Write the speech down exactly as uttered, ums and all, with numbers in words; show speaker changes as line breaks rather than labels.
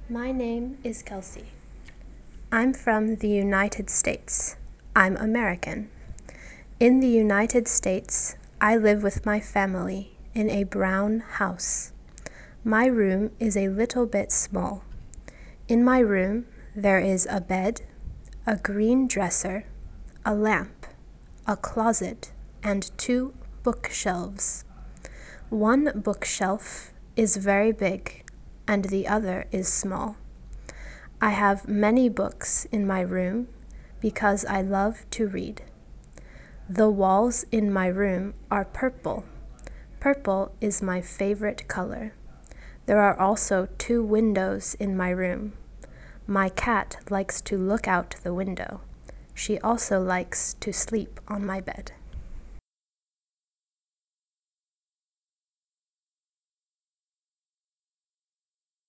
My name is Kelsey. I'm from the United States. I'm American. In the United States, I live with my family in a brown house. My room is a little bit small. In my room, there is a bed, a green dresser, a lamp, a closet, and two bookshelves. One bookshelf is very big, and the other is small. I have many books in my room because I love to read. The walls in my room are purple. Purple is my favorite color. There are also two windows in my room. My cat likes to look out the window. She also likes to sleep on my bed.